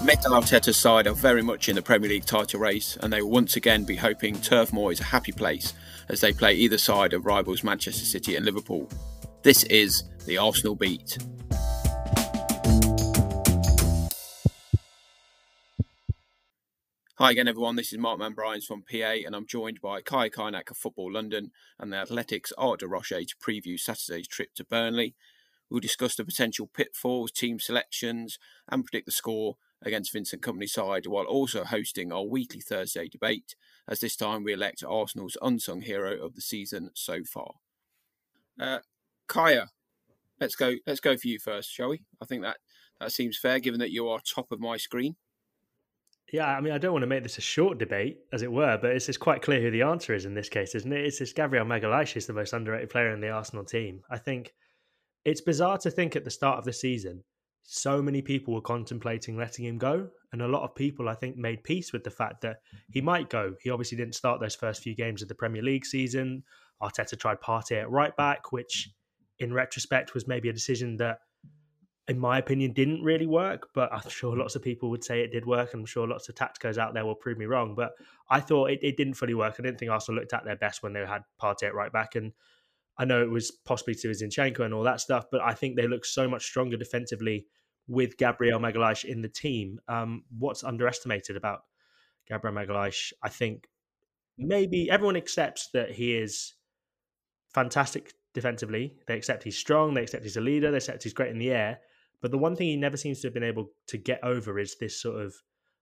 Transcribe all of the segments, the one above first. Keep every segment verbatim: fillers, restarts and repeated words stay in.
Mikel Arteta's side are very much in the Premier League title race, and they will once again be hoping Turf Moor is a happy place as they play either side of rivals Manchester City and Liverpool. This is the Arsenal Beat. Hi again everyone, this is Mark Manbryans from P A and I'm joined by Kai Kaynak of Football London and the Athletics Art de Rocher to preview Saturday's trip to Burnley. We'll discuss the potential pitfalls, team selections and predict the score against Vincent Kompany's side, while also hosting our weekly Thursday debate, as this time we elect Arsenal's unsung hero of the season so far. Uh, Kaya, let's go let's go for you first, shall we? I think that, that seems fair, given that you are top of my screen. Yeah, I mean, I don't want to make this a short debate, as it were, but it's, it's quite clear who the answer is in this case, isn't it? It's this Gabriel Magalhaes is the most underrated player in the Arsenal team. I think it's bizarre to think at the start of the season, so many people were contemplating letting him go. And a lot of people, I think, made peace with the fact that he might go. He obviously didn't start those first few games of the Premier League season. Arteta tried Partey at right back, which in retrospect was maybe a decision that, in my opinion, didn't really work, but I'm sure lots of people would say it did work. And I'm sure lots of tacticos out there will prove me wrong. But I thought it, it didn't fully work. I didn't think Arsenal looked at their best when they had Partey at right back. And I know it was possibly to Zinchenko and all that stuff, but I think they look so much stronger defensively with Gabriel Magalhaes in the team. Um, what's underestimated about Gabriel Magalhaes? I think maybe everyone accepts that he is fantastic defensively. They accept he's strong. They accept he's a leader. They accept he's great in the air. But the one thing he never seems to have been able to get over is this sort of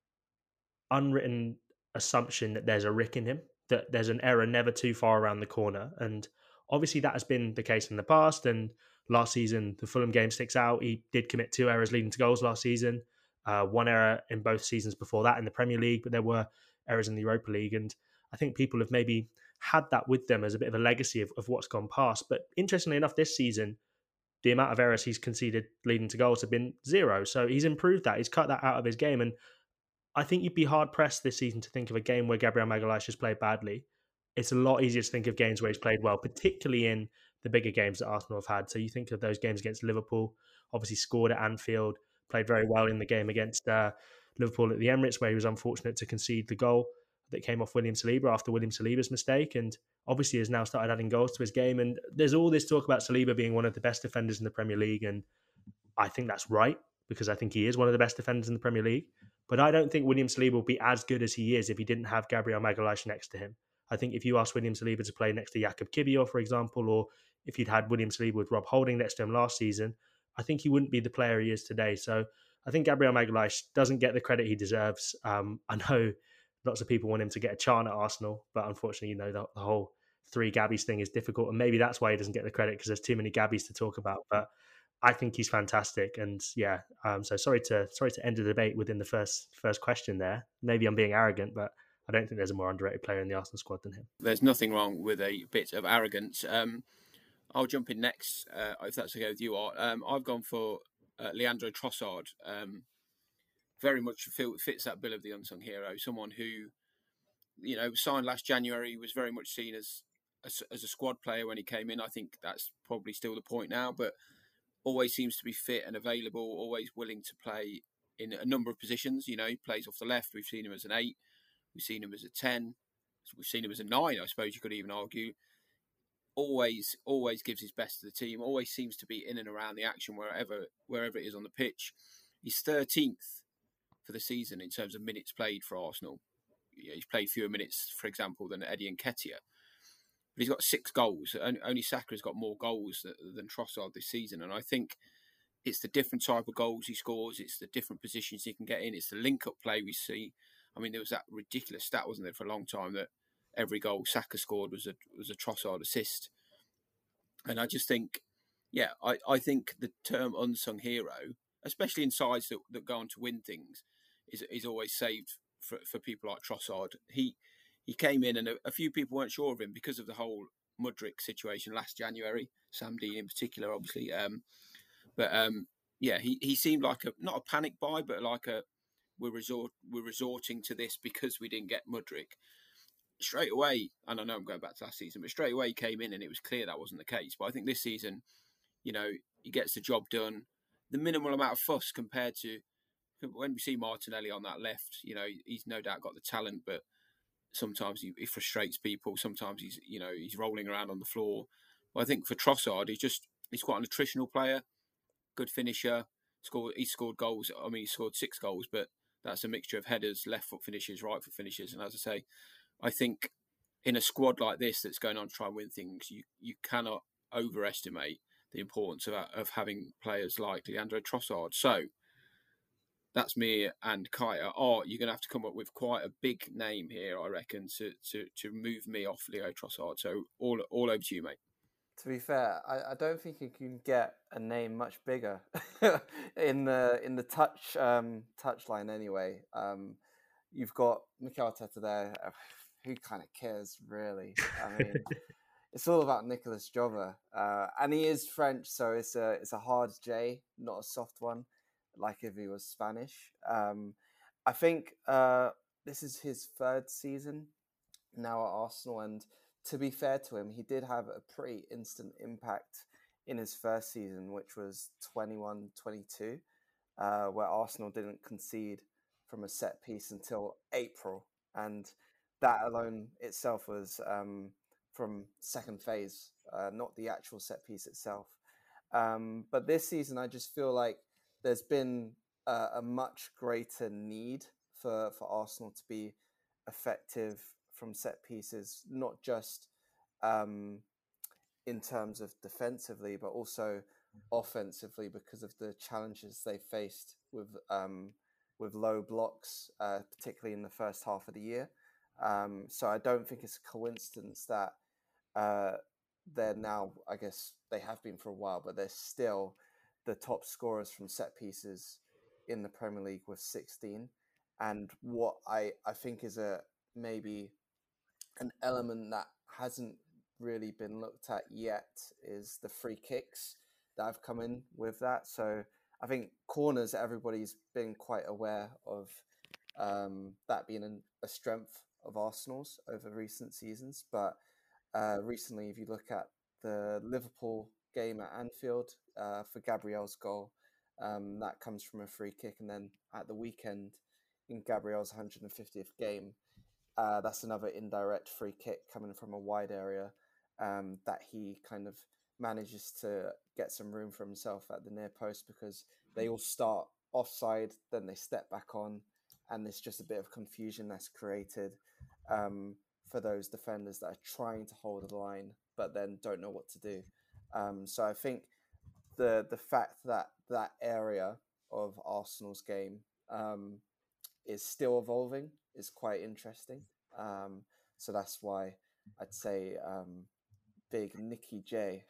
unwritten assumption that there's a rick in him, that there's an error never too far around the corner. And obviously that has been the case in the past. And last season, the Fulham game sticks out. He did commit two errors leading to goals last season. Uh, one error in both seasons before that in the Premier League, but there were errors in the Europa League. And I think people have maybe had that with them as a bit of a legacy of, of what's gone past. But interestingly enough, this season, the amount of errors he's conceded leading to goals have been zero. So he's improved that. He's cut that out of his game. And I think you'd be hard-pressed this season to think of a game where Gabriel Magalhaes has played badly. It's a lot easier to think of games where he's played well, particularly in the bigger games that Arsenal have had. So you think of those games against Liverpool, obviously scored at Anfield, played very well in the game against uh, Liverpool at the Emirates, where he was unfortunate to concede the goal that came off William Saliba after William Saliba's mistake, and obviously has now started adding goals to his game. And there's all this talk about Saliba being one of the best defenders in the Premier League, and I think that's right, because I think he is one of the best defenders in the Premier League. But I don't think William Saliba will be as good as he is if he didn't have Gabriel Magalhaes next to him. I think if you asked William Saliba to play next to Jakub Kiwior, for example, or if you'd had William Saliba with Rob Holding next to him last season, I think he wouldn't be the player he is today. So I think Gabriel Magalhaes doesn't get the credit he deserves. Um, I know lots of people want him to get a chant at Arsenal, but unfortunately, you know, the, the whole three Gabbies thing is difficult. And maybe that's why he doesn't get the credit, because there's too many Gabbies to talk about. But I think he's fantastic. And yeah, um, so sorry to sorry to end the debate within the first first question there. Maybe I'm being arrogant, but I don't think there's a more underrated player in the Arsenal squad than him. There's nothing wrong with a bit of arrogance. Um, I'll jump in next, uh, if that's okay with you, Art. Um, I've gone for uh, Leandro Trossard. Um, very much feel, fits that bill of the unsung hero. Someone who, you know, signed last January, was very much seen as, as as a squad player when he came in. I think that's probably still the point now, but always seems to be fit and available, always willing to play in a number of positions. You know, he plays off the left. We've seen him as an eight. We've seen him as a ten. We've seen him as a nine, I suppose you could even argue. Always, always gives his best to the team. Always seems to be in and around the action wherever wherever it is on the pitch. He's thirteenth for the season in terms of minutes played for Arsenal. He's played fewer minutes, for example, than Eddie Nketiah. But he's got six goals. Only Saka's got more goals than Trossard this season. And I think it's the different type of goals he scores. It's the different positions he can get in. It's the link-up play we see. I mean, there was that ridiculous stat, wasn't there, for a long time, that every goal Saka scored was a was a Trossard assist. And I just think, yeah, I, I think the term unsung hero, especially in sides that, that go on to win things, is is always saved for, for people like Trossard. He he came in and a, a few people weren't sure of him because of the whole Mudryk situation last January, Sam Dean in particular, obviously. Um, but um, yeah, he, he seemed like a not a panic buy, but like a we're resort we're resorting to this because we didn't get Mudryk. Straight away, and I know I'm going back to last season, but straight away he came in and it was clear that wasn't the case. But I think this season, you know, he gets the job done. The minimal amount of fuss compared to when we see Martinelli on that left, you know, he's no doubt got the talent, but sometimes he, he frustrates people. Sometimes he's, you know, he's rolling around on the floor. But I think for Trossard, he's just he's quite an attritional player, good finisher. Scored, he scored goals. I mean, he scored six goals, but that's a mixture of headers, left foot finishes, right foot finishes. And as I say, I think in a squad like this that's going on to try and win things, you you cannot overestimate the importance of of having players like Leandro Trossard. So that's me and Kaya. Oh, you're going to have to come up with quite a big name here, I reckon, to to, to move me off Leo Trossard. So all all over to you, mate. To be fair, I, I don't think you can get a name much bigger in the in the touch um, touch line anyway. Um, you've got Mikel Arteta there. Who kind of cares, really? I mean, it's all about Nicolas Jove, uh, and he is French, so it's a it's a hard J, not a soft one, like if he was Spanish. Um, I think uh, this is his third season now at Arsenal, and to be fair to him, he did have a pretty instant impact in his first season, which was twenty-one twenty-two, uh, where Arsenal didn't concede from a set piece until April. And that alone itself was um, from second phase, uh, not the actual set piece itself. Um, but this season, I just feel like there's been a, a much greater need for, for Arsenal to be effective from set pieces, not just um, in terms of defensively, but also offensively because of the challenges they faced with um, with low blocks, uh, particularly in the first half of the year. Um, so I don't think it's a coincidence that uh, they're now, I guess they have been for a while, but they're still the top scorers from set pieces in the Premier League with sixteen. And what I, I think is a maybe an element that hasn't really been looked at yet is the free kicks that have come in with that. So I think corners, everybody's been quite aware of um, that being an, a strength of Arsenal's over recent seasons. But uh, recently, if you look at the Liverpool game at Anfield uh, for Gabriel's goal, um, that comes from a free kick. And then at the weekend, in Gabriel's one hundred fiftieth game, uh, that's another indirect free kick coming from a wide area um, that he kind of manages to get some room for himself at the near post because they all start offside, then they step back on, and there's just a bit of confusion that's created um, for those defenders that are trying to hold the line but then don't know what to do. Um, so I think the the fact that that area of Arsenal's game um, is still evolving is quite interesting. Um, so that's why I'd say um, big Nicky J.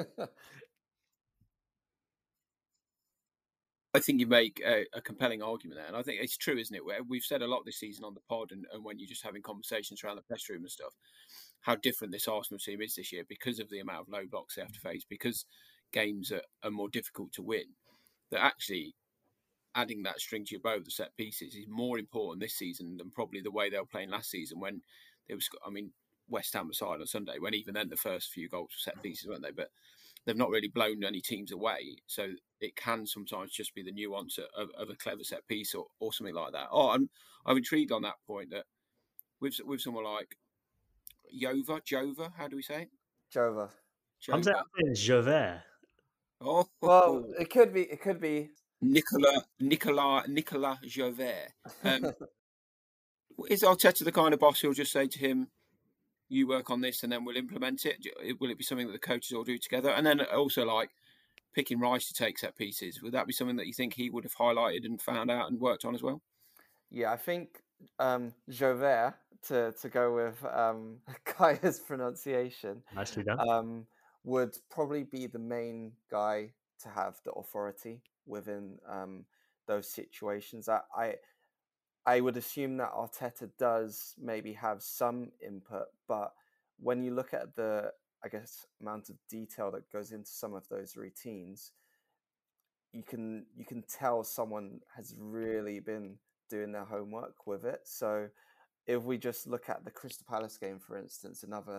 I think you make a, a compelling argument there, and I think it's true, isn't it? Where we've said a lot this season on the pod, and, and when you're just having conversations around the press room and stuff, how different this Arsenal team is this year because of the amount of low blocks they have to face, because games are, are more difficult to win. That actually adding that string to your bow of the set pieces is more important this season than probably the way they were playing last season when it was, I mean, West Ham aside on Sunday, when even then the first few goals were set pieces, weren't they? But they've not really blown any teams away. So it can sometimes just be the nuance of, of a clever set piece or, or something like that. Oh, I'm, I'm intrigued on that point that with, with someone like Jova, Jova, how do we say it? Jova. I'm saying, I'm saying Javert. Oh, well, it could be. It could be Nicola, Nicola, Nicola Javert. Um, is Arteta the kind of boss who'll just say to him, "You work on this, and then we'll implement it"? Will it be something that the coaches all do together? And then also, like picking Rice to take set pieces, would that be something that you think he would have highlighted and found out and worked on as well? Yeah, I think um, Javert, to to go with um, Kaya's pronunciation, Nicely done. um, would probably be the main guy to have the authority within um, those situations. I, I I would assume that Arteta does maybe have some input, but when you look at the, I guess, amount of detail that goes into some of those routines, you can you can tell someone has really been doing their homework with it. So if we just look at the Crystal Palace game, for instance, another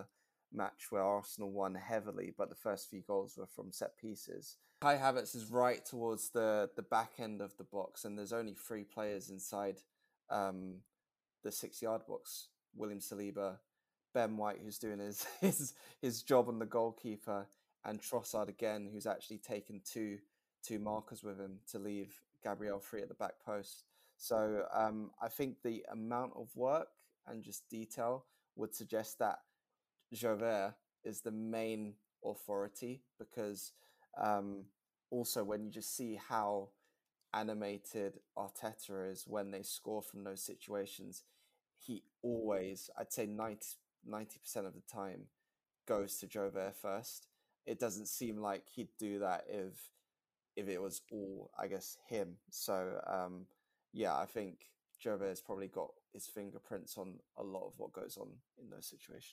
match where Arsenal won heavily, but the first few goals were from set pieces. Kai Havertz is right towards the, the back end of the box, and there's only three players inside um, the six-yard box. William Saliba, Ben White, who's doing his, his his job on the goalkeeper, and Trossard again, who's actually taken two two markers with him to leave Gabriel free at the back post. So um, I think the amount of work and just detail would suggest that Jover is the main authority, because um, also when you just see how animated Arteta is when they score from those situations, he always, I'd say ninety percent of the time, goes to Jover first. It doesn't seem like he'd do that if if it was all, I guess, him. So um, yeah, I think Jover has probably got his fingerprints on a lot of what goes on in those situations.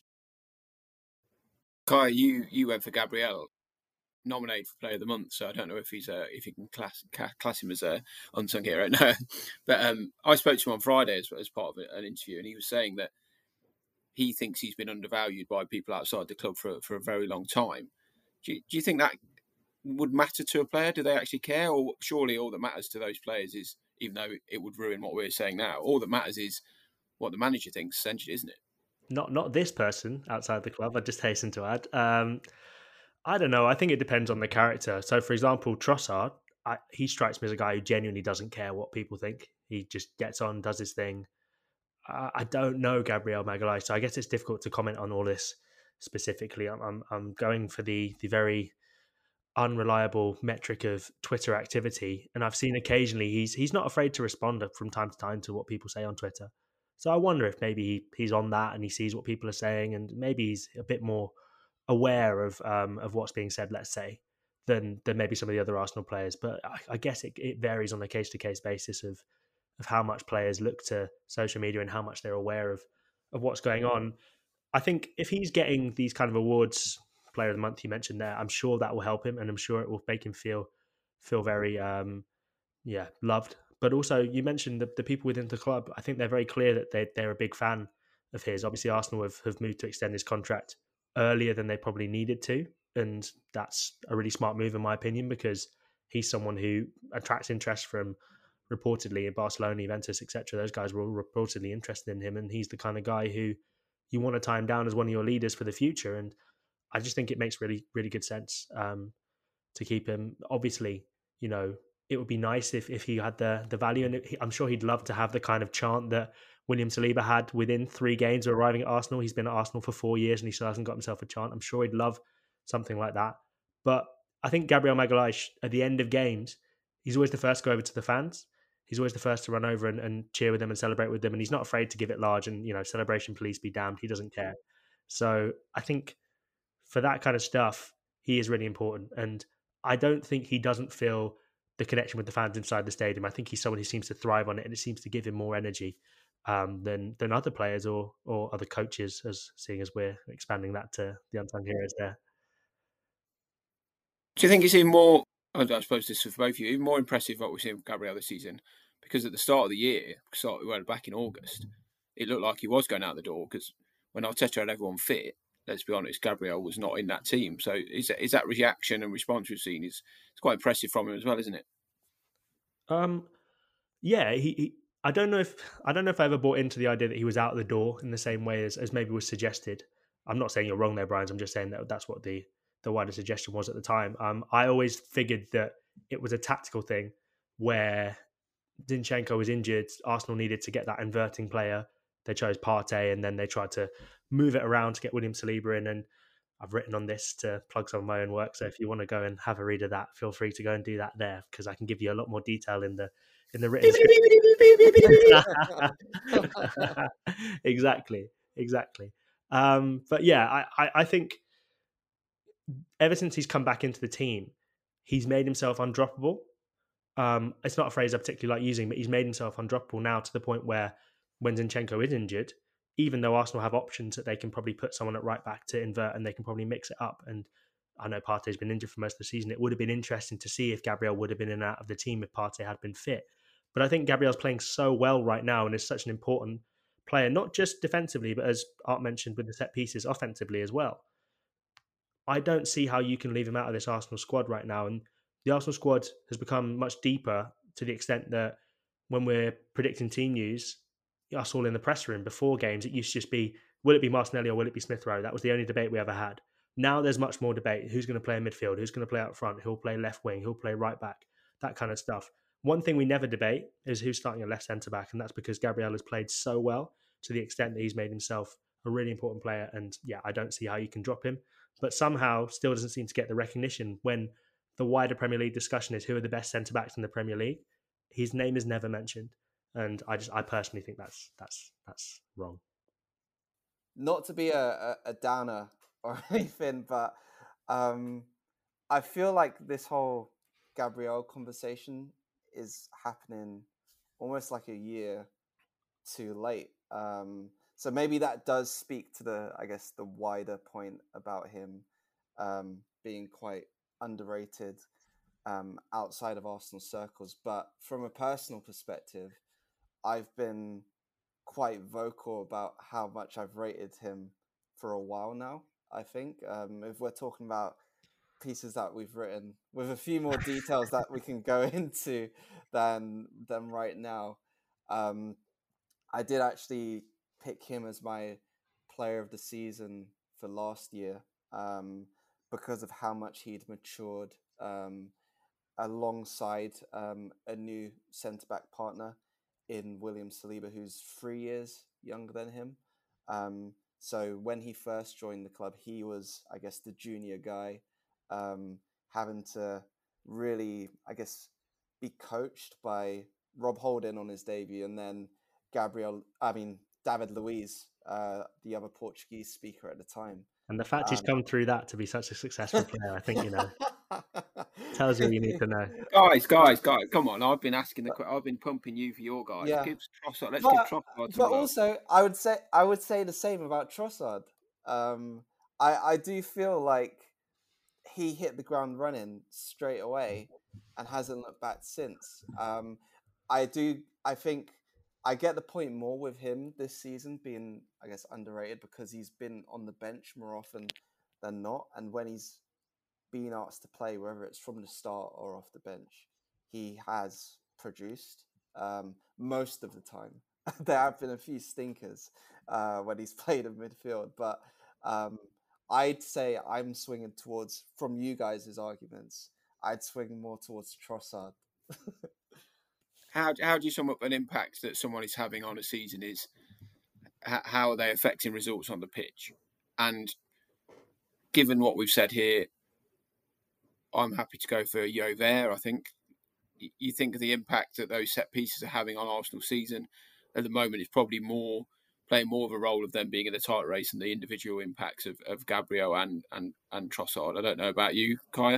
Kai, you you went for Gabriel, nominated for Player of the Month, so I don't know if he's uh, if you can class class him as a unsung hero. No, but um, I spoke to him on Friday as, as part of an interview, and he was saying that he thinks he's been undervalued by people outside the club for for a very long time. Do you, do you think that would matter to a player? Do they actually care? Or surely all that matters to those players is, even though it would ruin what we're saying now, all that matters is what the manager thinks, essentially, isn't it? Not not this person outside the club, I just hasten to add. Um, I don't know. I think it depends on the character. So, for example, Trossard, I, he strikes me as a guy who genuinely doesn't care what people think. He just gets on, does his thing. I, I don't know Gabriel Magalhaes, so I guess it's difficult to comment on all this specifically. I'm I'm, I'm going for the the very unreliable metric of Twitter activity, and I've seen occasionally he's he's not afraid to respond from time to time to what people say on Twitter. So I wonder if maybe he, he's on that and he sees what people are saying, and maybe he's a bit more aware of um, of what's being said, let's say, than than maybe some of the other Arsenal players. But I, I guess it, it varies on a case to case basis of of how much players look to social media and how much they're aware of of what's going on. I think if he's getting these kind of awards, Player of the Month you mentioned there, I'm sure that will help him, and I'm sure it will make him feel feel very um, yeah loved. But also, you mentioned the, the people within the club. I think they're very clear that they they're a big fan of his. Obviously, Arsenal have, have moved to extend his contract earlier than they probably needed to, and that's a really smart move in my opinion, because he's someone who attracts interest from reportedly in Barcelona, Juventus, et cetera. Those guys were all reportedly interested in him, and he's the kind of guy who you want to tie him down as one of your leaders for the future. And I just think it makes really, really good sense um, to keep him. Obviously, you know, it would be nice if, if he had the the value, and I'm sure he'd love to have the kind of chant that William Saliba had within three games of arriving at Arsenal. He's been at Arsenal for four years and he still hasn't got himself a chant. I'm sure he'd love something like that. But I think Gabriel Magalhaes, at the end of games, he's always the first to go over to the fans. He's always the first to run over and, and cheer with them and celebrate with them. And he's not afraid to give it large and, you know, celebration police be damned. He doesn't care. So I think for that kind of stuff, he is really important. And I don't think he doesn't feel the connection with the fans inside the stadium. I think he's someone who seems to thrive on it, and it seems to give him more energy um, than than other players or or other coaches, as seeing as we're expanding that to the unsung heroes there. Do you think it's even more, I suppose this is for both of you, even more impressive what we've seen from Gabriel this season? Because at the start of the year, start, we went back in August, it looked like he was going out the door, because when Arteta had everyone fit, let's be honest, Gabriel was not in that team. So is that, is that reaction and response we've seen is it's quite impressive from him as well, isn't it? Um, yeah, he, he. I don't know if I don't know if I ever bought into the idea that he was out the door in the same way as, as maybe was suggested. I'm not saying you're wrong there, Brian. I'm just saying that that's what the the wider suggestion was at the time. Um, I always figured that it was a tactical thing where Zinchenko was injured. Arsenal needed to get that inverting player. They chose Partey, and then they tried to move it around to get William Saliba in. And I've written on this to plug some of my own work. So if you want to go and have a read of that, feel free to go and do that there, because I can give you a lot more detail in the in the written exactly, exactly. Um, but yeah, I, I, I think ever since he's come back into the team, he's made himself undroppable. Um, it's not a phrase I particularly like using, but he's made himself undroppable now to the point where when Zinchenko is injured, even though Arsenal have options that they can probably put someone at right back to invert and they can probably mix it up. And I know Partey's been injured for most of the season. It would have been interesting to see if Gabriel would have been in and out of the team if Partey had been fit. But I think Gabriel's playing so well right now and is such an important player, not just defensively, but as Art mentioned with the set pieces, offensively as well. I don't see how you can leave him out of this Arsenal squad right now. And the Arsenal squad has become much deeper to the extent that when we're predicting team news, us all in the press room before games, it used to just be, will it be Martinelli or will it be Smith Rowe? That was the only debate we ever had. Now there's much more debate. Who's going to play in midfield? Who's going to play up front? Who'll play left wing? Who'll play right back? That kind of stuff. One thing we never debate is who's starting a left centre back, and that's because Gabriel has played so well to the extent that he's made himself a really important player. And yeah, I don't see how you can drop him, but somehow still doesn't seem to get the recognition when the wider Premier League discussion is who are the best centre backs in the Premier League. His name is never mentioned, and I just I personally think that's that's that's wrong. Not to be a, a, a downer or anything, but um, I feel like this whole Gabriel conversation is happening almost like a year too late. Um, so maybe that does speak to the, I guess, the wider point about him um, being quite underrated um, outside of Arsenal circles. But from a personal perspective, I've been quite vocal about how much I've rated him for a while now, I think. Um, if we're talking about pieces that we've written with a few more details that we can go into than than right now, um, I did actually pick him as my player of the season for last year um, because of how much he'd matured um, alongside um, a new centre-back partner in William Saliba, who's three years younger than him. Um, so when he first joined the club, he was, I guess, the junior guy, um, having to really, I guess, be coached by Rob Holding on his debut, and then Gabriel, I mean, David Luiz, uh, the other Portuguese speaker at the time. And the fact um, he's come through that to be such a successful player, I think, you know, tells you all you need to know. Guys, guys, guys, come on! I've been asking the, I've been pumping you for your guys. Yeah. Give Trossard, let's but, give Trossard some But love. also, I would say I would say the same about Trossard. Um, I I do feel like he hit the ground running straight away and hasn't looked back since. Um, I do. I think I get the point more with him this season being, I guess, underrated because he's been on the bench more often than not, and when he's been asked to play, whether it's from the start or off the bench, he has produced um, most of the time. There have been a few stinkers uh, when he's played in midfield, but um, I'd say I'm swinging towards, from you guys' arguments, I'd swing more towards Trossard. How how do you sum up an impact that someone is having on a season? Is how are they affecting results on the pitch? And given what we've said here, I'm happy to go for Jover. I think you think of the impact that those set pieces are having on Arsenal's season at the moment is probably more playing more of a role of them being in the title race than the individual impacts of, of Gabriel and, and and Trossard. I don't know about you, Kaya.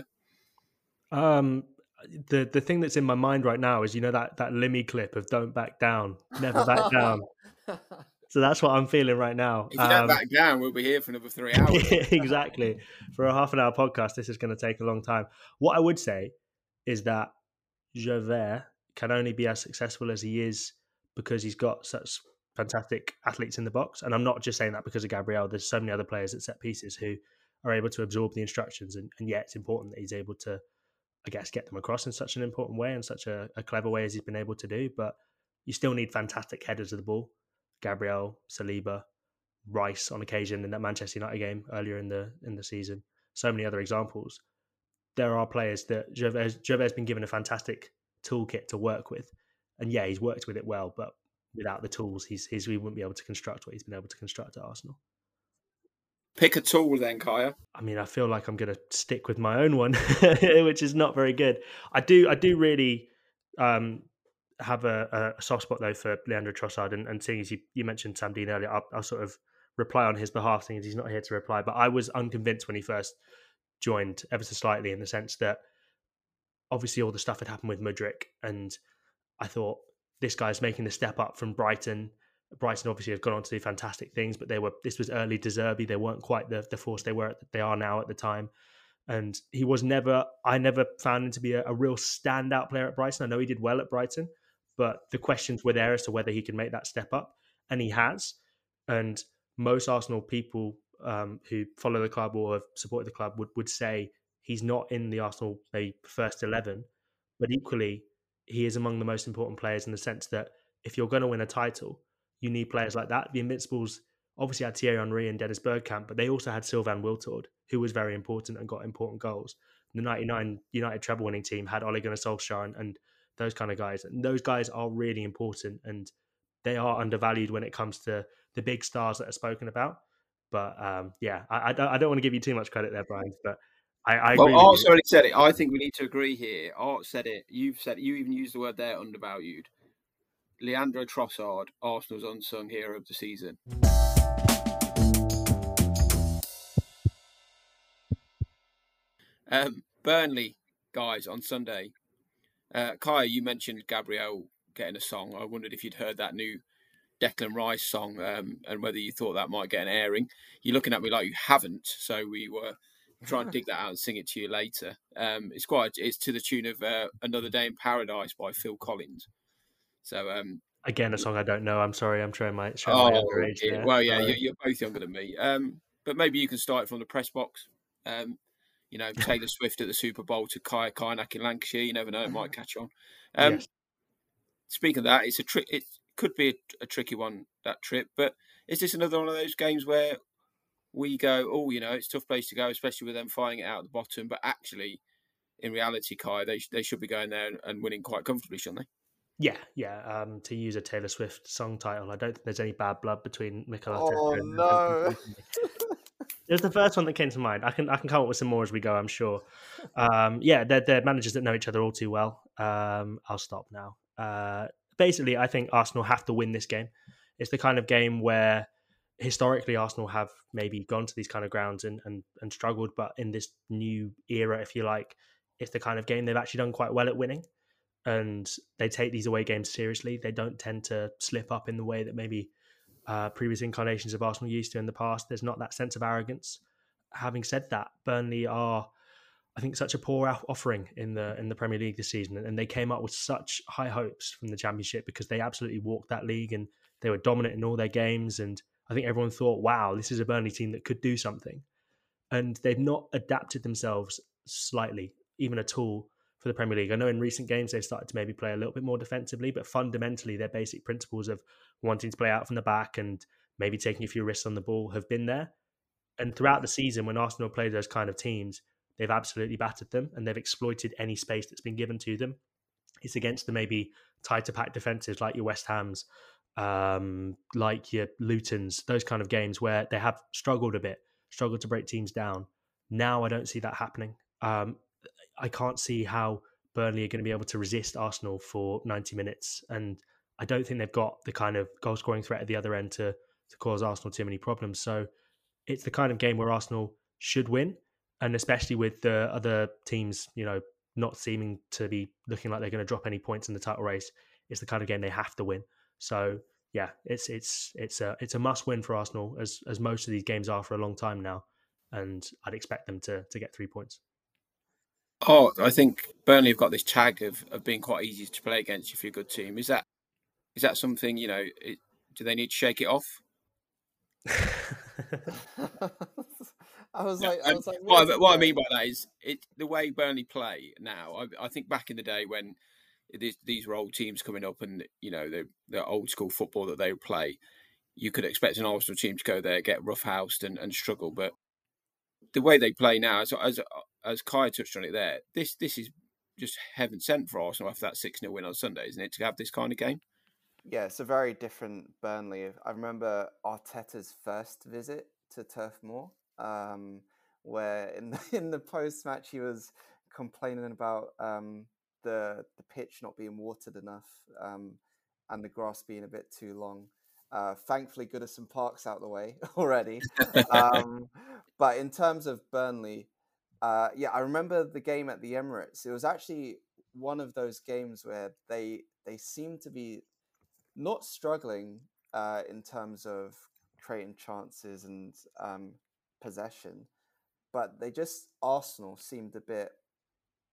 Um, the the thing that's in my mind right now is, you know, that that Limmy clip of "Don't back down, never back down." So that's what I'm feeling right now. If you don't Um, back down, we'll be here for another three hours. Exactly. For a half an hour podcast, this is going to take a long time. What I would say is that Jover can only be as successful as he is because he's got such fantastic athletes in the box. And I'm not just saying that because of Gabriel. There's so many other players at set pieces who are able to absorb the instructions. And, and yeah, it's important that he's able to, I guess, get them across in such an important way and such a, a clever way as he's been able to do. But you still need fantastic headers of the ball. Gabriel, Saliba, Rice on occasion in that Manchester United game earlier in the in the season. So many other examples. There are players that Jover's, Jover's been given a fantastic toolkit to work with. And yeah, he's worked with it well, but without the tools, he's, he's he wouldn't be able to construct what he's been able to construct at Arsenal. Pick a tool then, Kaya. I mean, I feel like I'm going to stick with my own one, which is not very good. I do I do really um, have a, a soft spot, though, for Leandro Trossard. And, and seeing as you, you mentioned Sam Dean earlier, I'll, I'll sort of reply on his behalf, seeing as he's not here to reply. But I was unconvinced when he first joined, ever so slightly, in the sense that obviously all the stuff had happened with Mudryk, and I thought this guy's making the step up from Brighton. Brighton obviously have gone on to do fantastic things, but they were this was early De Zerbi. They weren't quite the, the force they were they are now at the time. And he was never, I never found him to be a, a real standout player at Brighton. I know he did well at Brighton, but the questions were there as to whether he could make that step up. and he has. And most Arsenal people um, who follow the club or have supported the club would, would say he's not in the Arsenal maybe first eleven, but equally he is among the most important players in the sense that if you're going to win a title, you need players like that. The Invincibles obviously had Thierry Henry and Dennis Bergkamp, but they also had Sylvain Wiltord, who was very important and got important goals. The ninety-nine United treble winning team had Ole Gunnar Solskjaer and, and those kind of guys. And those guys are really important, and they are undervalued when it comes to the big stars that are spoken about. But um, yeah, I, I, don't, I don't want to give you too much credit there, Brian, but I, I well, agree with Art's you. already said it. I think we need to agree here. Art said it. You've said it. You even used the word there, undervalued. Leandro Trossard, Arsenal's unsung hero of the season. Um, Burnley, guys, on Sunday. Uh, Kai, you mentioned Gabriel getting a song. I wondered if you'd heard that new Declan Rice song um, and whether you thought that might get an airing. You're looking at me like you haven't, so we were trying to dig that out and sing it to you later. Um, it's quite. It's to the tune of uh, "Another Day in Paradise" by Phil Collins. So um, again, a song I don't know. I'm sorry, I'm showing my showing oh, my underage it, there. well, yeah, Sorry. you're, you're both younger than me. Um, but maybe you can start from the press box. Um, you know, Taylor Swift at the Super Bowl to Kai Kaynak in Lancashire. You never know; it might catch on. Um, Yes. Speaking of that, it's a trick. It could be a, a tricky one, that trip. But is this another one of those games where we go, oh, you know, it's a tough place to go, especially with them fighting it out at the bottom. But actually, in reality, Kai, they they should be going there and, and winning quite comfortably, shouldn't they? Yeah, yeah. Um, to use a Taylor Swift song title, I don't think there's any bad blood between Mikel Arteta Oh and, and, and no! Burnley. It was the first one that came to mind. I can I can come up with some more as we go, I'm sure. Um, yeah, they're, they're managers that know each other all too well. Um, I'll stop now. Uh, basically, I think Arsenal have to win this game. It's the kind of game where historically Arsenal have maybe gone to these kind of grounds and, and, and struggled, but in this new era, if you like, it's the kind of game they've actually done quite well at winning. And they take these away games seriously. They don't tend to slip up in the way that maybe uh, previous incarnations of Arsenal used to in the past. There's not that sense of arrogance. Having said that, Burnley are, I think, such a poor offering in the in the Premier League this season, and they came up with such high hopes from the Championship because they absolutely walked that league and they were dominant in all their games. And I think everyone thought, "Wow, this is a Burnley team that could do something." And they've not adapted themselves slightly, even at all, for the Premier League. I know in recent games they've started to maybe play a little bit more defensively, but fundamentally their basic principles of wanting to play out from the back and maybe taking a few risks on the ball have been there. And throughout the season, when Arsenal play those kind of teams, they've absolutely battered them and they've exploited any space that's been given to them. It's against the maybe tighter pack defenses like your West Hams, um, like your Lutons, those kind of games where they have struggled a bit, struggled to break teams down. Now I don't see that happening. Um, I can't see how Burnley are going to be able to resist Arsenal for ninety minutes. And I don't think they've got the kind of goal scoring threat at the other end to, to cause Arsenal too many problems. So it's the kind of game where Arsenal should win. And especially with the other teams, you know, not seeming to be looking like they're going to drop any points in the title race, it's the kind of game they have to win. So yeah, it's it's it's a it's a must win for Arsenal, as as most of these games are for a long time now. And I'd expect them to to get three points. Oh, I think Burnley have got this tag of, of being quite easy to play against if you're a good team. Is that is that something, you know, it, do they need to shake it off? I was No, like, I um, was like, what, where's I, he what I mean going? by that is it the way Burnley play now. I, I think back in the day when these, these were old teams coming up and, you know, the the old school football that they would play, you could expect an Arsenal team to go there, get roughhoused and, and struggle. But the way they play now, as as as Kai touched on it there, this this is just heaven sent for Arsenal after that six nil win on Sunday, isn't it? To have this kind of game. Yeah, it's a very different Burnley. I remember Arteta's first visit to Turf Moor, um, where in the in the post match he was complaining about um, the the pitch not being watered enough um, and the grass being a bit too long. Uh, thankfully, Goodison Park's out the way already. Um, but in terms of Burnley, uh, yeah, I remember the game at the Emirates. It was actually one of those games where they they seemed to be not struggling uh, in terms of creating chances and um, possession, but they just Arsenal seemed a bit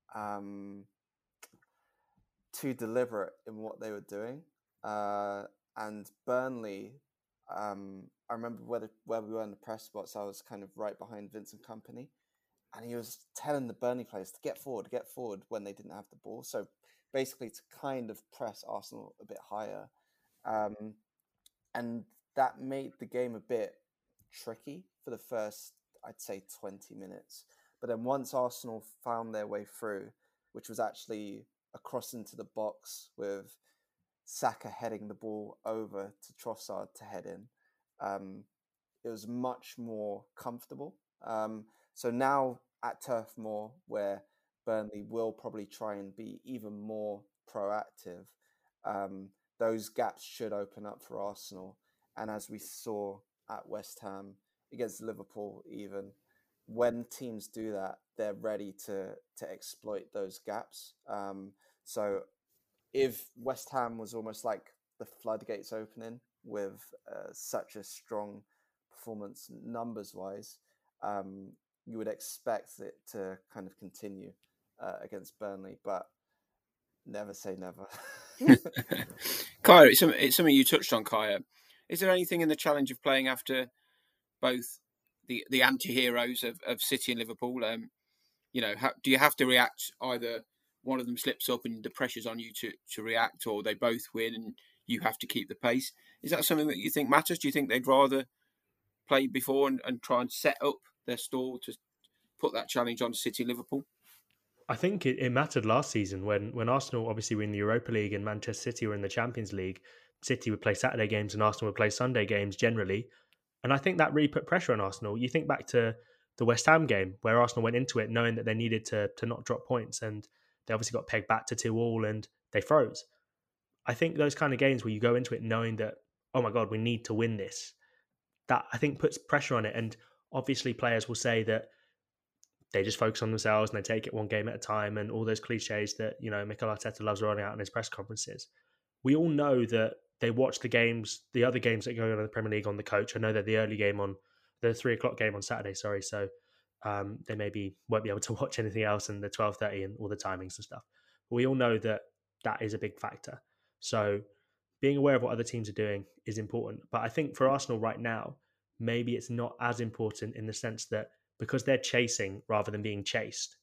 um, too deliberate in what they were doing. Uh, and Burnley, um, I remember where, the, where we were in the press box, I was kind of right behind Vincent Kompany, and he was telling the Burnley players to get forward, get forward when they didn't have the ball. So basically to kind of press Arsenal a bit higher. Um, and that made the game a bit tricky for the first, I'd say, twenty minutes. But then once Arsenal found their way through, which was actually a cross into the box with Saka heading the ball over to Trossard to head in, um, it was much more comfortable. Um, so now at Turf Moor, where Burnley will probably try and be even more proactive, um, those gaps should open up for Arsenal. And as we saw at West Ham against Liverpool, even when teams do that, they're ready to to exploit those gaps. Um, so if West Ham was almost like the floodgates opening with uh, such a strong performance numbers wise, um, you would expect it to kind of continue uh, against Burnley, but never say never. Kaya, it's, some, it's something you touched on, Kaya. Is there anything in the challenge of playing after both the, the anti-heroes of, of City and Liverpool? Um, you know, ha, do you have to react either one of them slips up and the pressure's on you to, to react, or they both win and you have to keep the pace? Is that something that you think matters? Do you think they'd rather play before and, and try and set up their stall to put that challenge on City and Liverpool? I think it, it mattered last season when, when Arsenal obviously were in the Europa League and Manchester City were in the Champions League. City would play Saturday games and Arsenal would play Sunday games generally. And I think that really put pressure on Arsenal. You think back to the West Ham game where Arsenal went into it knowing that they needed to, to not drop points, and they obviously got pegged back to two all and they froze. I think those kind of games where you go into it knowing that, oh my God, we need to win this, that I think puts pressure on it. And obviously players will say that they just focus on themselves and they take it one game at a time, and all those cliches that, you know, Mikel Arteta loves rolling out in his press conferences. We all know that they watch the games, the other games that go on in the Premier League on the coach. I know that the early game on the three o'clock game on Saturday, sorry. So um, they maybe won't be able to watch anything else in the twelve thirty and all the timings and stuff. But we all know that that is a big factor. So being aware of what other teams are doing is important. But I think for Arsenal right now, maybe it's not as important in the sense that because they're chasing rather than being chased,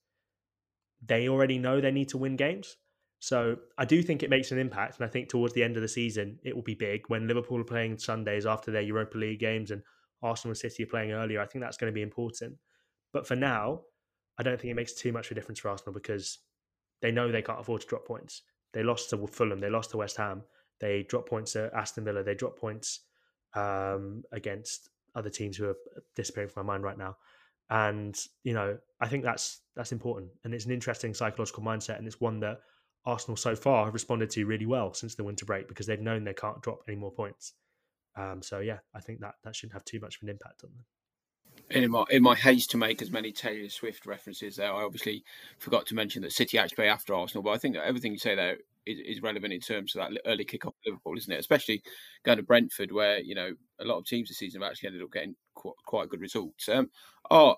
they already know they need to win games. So I do think it makes an impact. And I think towards the end of the season, it will be big when Liverpool are playing Sundays after their Europa League games and Arsenal and City are playing earlier. I think that's going to be important. But for now, I don't think it makes too much of a difference for Arsenal because they know they can't afford to drop points. They lost to Fulham. They lost to West Ham. They dropped points at Aston Villa. They dropped points um, against other teams who are disappearing from my mind right now. And, you know, I think that's that's important. And it's an interesting psychological mindset. And it's one that Arsenal so far have responded to really well since the winter break because they've known they can't drop any more points. Um, so, yeah, I think that that shouldn't have too much of an impact on them. In my, in my haste to make as many Taylor Swift references there, I obviously forgot to mention that City actually play after Arsenal. But I think that everything you say there is, is relevant in terms of that early kick-off for Liverpool, isn't it? Especially going to Brentford, where, you know, a lot of teams this season have actually ended up getting quite, quite good results. Um, our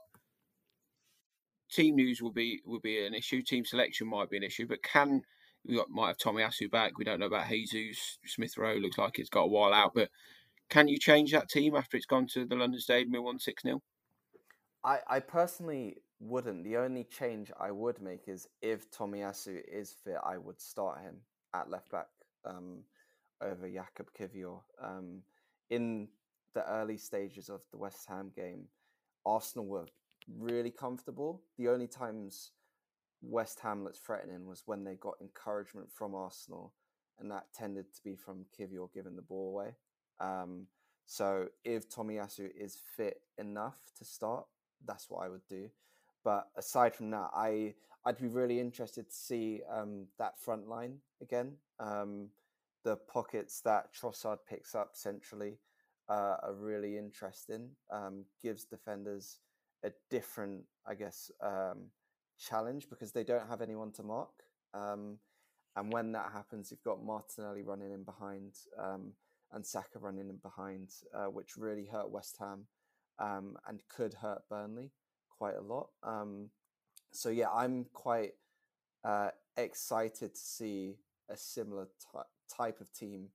team news will be will be an issue. Team selection might be an issue, but can we got, might have Tomiyasu back? We don't know about Jesus. Smith Rowe looks like it's got a while out, but can you change that team after it's gone to the London Stadium and won six nil? I, I personally wouldn't. The only change I would make is if Tomiyasu is fit, I would start him at left back um, over Jakub Kiwior. Um, in the early stages of the West Ham game, Arsenal were really comfortable. The only times West Ham looked threatening was when they got encouragement from Arsenal, and that tended to be from Kiwior giving the ball away. Um, so if Tomiyasu is fit enough to start, that's what I would do. But aside from that, I I'd be really interested to see um, that front line again. Um, the pockets that Trossard picks up centrally uh, are really interesting. Um, gives defenders a different, I guess, um, challenge because they don't have anyone to mark. Um, and when that happens, you've got Martinelli running in behind um, and Saka running in behind, uh, which really hurt West Ham. Um, and could hurt Burnley quite a lot. Um, so yeah, I'm quite uh, excited to see a similar t- type of team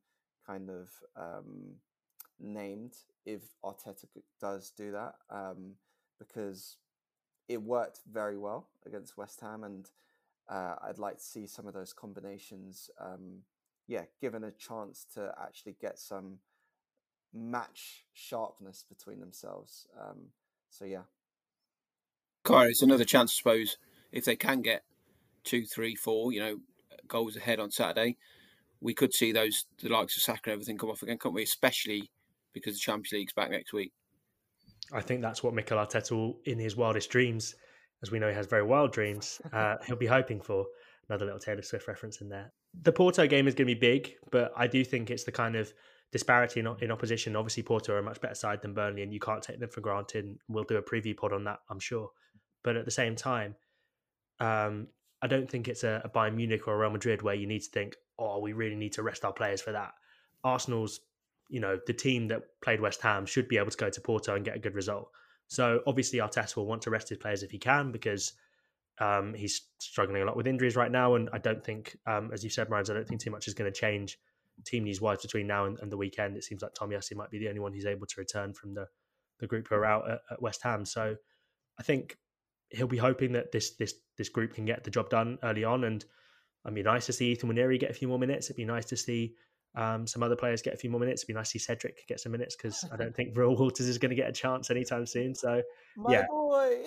kind of um, named if Arteta does do that, um, because it worked very well against West Ham, and uh, I'd like to see some of those combinations, um, yeah, given a chance to actually get some match sharpness between themselves. Um, so yeah. Kyrie, it's another chance, I suppose, if they can get two, three, four, you know, goals ahead on Saturday, we could see those, the likes of Saka and everything come off again, can't we? Especially because the Champions League's back next week. I think that's what Mikel Arteta will, in his wildest dreams, as we know he has very wild dreams, uh, he'll be hoping for. Another little Taylor Swift reference in there. The Porto game is going to be big, but I do think it's the kind of disparity in, in opposition. Obviously, Porto are a much better side than Burnley, and you can't take them for granted. And we'll do a preview pod on that, I'm sure. But at the same time, um, I don't think it's a, a Bayern Munich or a Real Madrid where you need to think, oh, we really need to rest our players for that. Arsenal's, you know, the team that played West Ham should be able to go to Porto and get a good result. So obviously Arteta will want to rest his players if he can, because um, he's struggling a lot with injuries right now. And I don't think, um, as you said, Ryan, I don't think too much is going to change team news wise between now and, and the weekend. It seems like Tomiyasu might be the only one who's able to return from the, the group who are out at, at West Ham. So I think he'll be hoping that this this this group can get the job done early on. And it'd be nice to see Ethan Nwaneri get a few more minutes. It'd be nice to see um, some other players get a few more minutes. It'd be nice to see Cedric get some minutes, because I don't think Will Walters is going to get a chance anytime soon. So, My yeah. boy.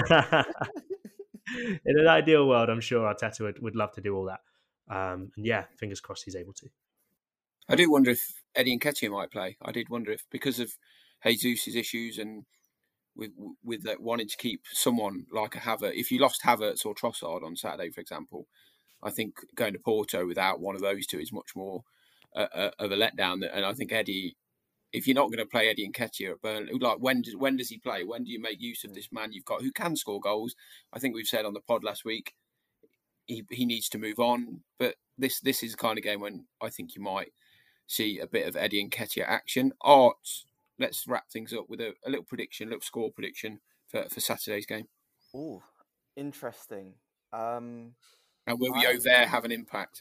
In an ideal world, I'm sure Arteta would, would love to do all that. Um, and yeah, fingers crossed he's able to. I do wonder if Eddie Nketiah might play. I did wonder if, because of Jesus' issues and with with that wanting to keep someone like a Havertz, if you lost Havertz or Trossard on Saturday, for example, I think going to Porto without one of those two is much more uh, uh, of a letdown. And I think Eddie, if you're not going to play Eddie Nketiah at Burnley, like when does when does he play? When do you make use of this man you've got who can score goals? I think we've said on the pod last week he he needs to move on. But this this is the kind of game when I think you might see a bit of Eddie Nketiah action. Art, let's wrap things up with a, a little prediction, a little score prediction for, for Saturday's game. Oh, interesting. Um, and will I... Yo there have an impact?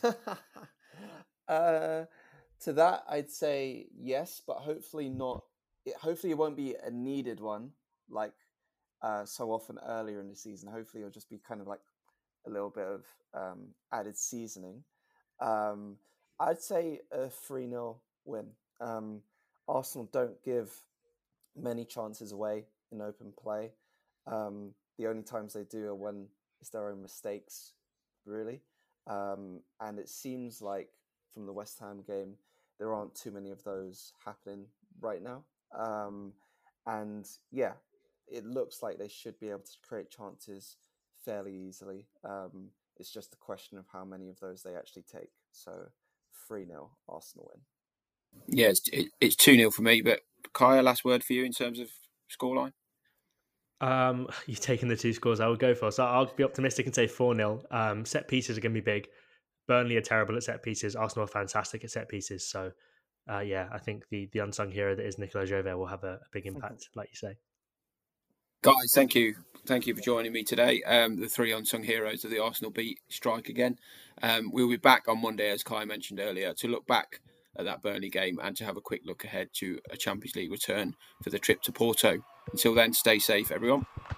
uh, to that, I'd say yes, but hopefully not. It, hopefully it won't be a needed one like uh, so often earlier in the season. Hopefully it'll just be kind of like a little bit of um, added seasoning. Um, I'd say a three nil win. Um, Arsenal don't give many chances away in open play. Um, the only times they do are when it's their own mistakes, really. Um, and it seems like from the West Ham game, there aren't too many of those happening right now. Um, and yeah, it looks like they should be able to create chances fairly easily. Um, it's just a question of how many of those they actually take. So three nil Arsenal win. Yeah, it's, it, it's two nil for me. But Kaya, last word for you in terms of scoreline? Um, you've taken the two scores I would go for. So I'll be optimistic and say four nil. Um, set pieces are going to be big. Burnley are terrible at set pieces. Arsenal are fantastic at set pieces. So, uh, yeah, I think the the unsung hero that is Nicolas Jovet will have a, a big impact, like you say. Guys, thank you. Thank you for joining me today. Um, the three unsung heroes of the Arsenal beat strike again. Um, we'll be back on Monday, as Kai mentioned earlier, to look back at that Burnley game and to have a quick look ahead to a Champions League return for the trip to Porto. Until then, stay safe, everyone.